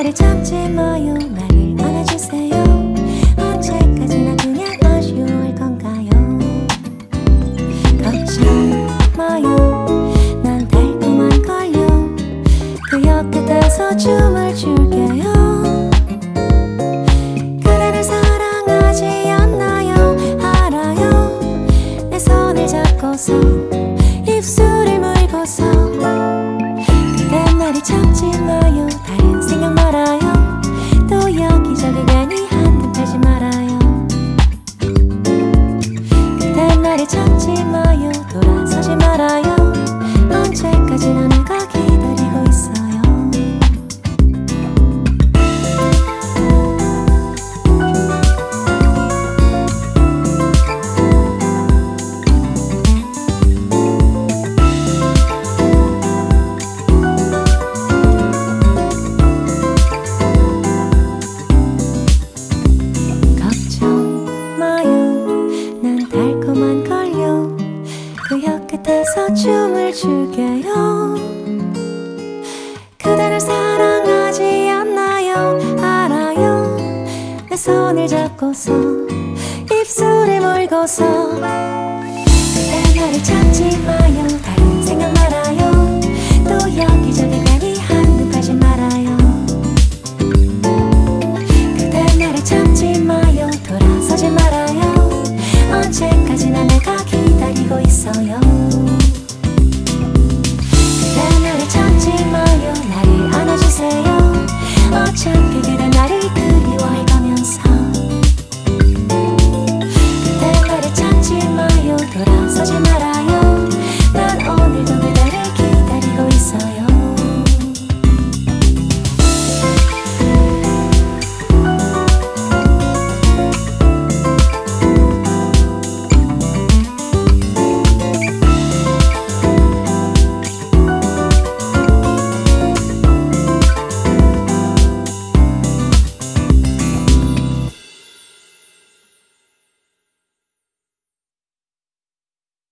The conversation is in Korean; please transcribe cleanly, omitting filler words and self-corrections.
나를 참지 마요. 나를 안아주세요. 언제까지나 그냥 아쉬워할 건가요? 걱정 마요. 난 달콤한 걸요. 그 역 끝에서 춤을 출게요. 그대를 사랑하지 않나요? 알아요. 내 손을 잡고서 입술을 물고서 그댄 나를 참지 마요. 다른 생각 말아요. 또 여기저기 괜히 한눈 팔지 말아요. 그댄 나를 참지 마요. 돌아서지 말아요. 언제까지나 내가 기다리고 있어요. 달콤한 걸요. 그 역 끝에서 춤을 출게요. 그대를 사랑하지 않나요? 알아요. 내 손을 잡고서 입술을 물고서 그대 나를 참지 마요. 다른 생각 말아요. 또 여기저기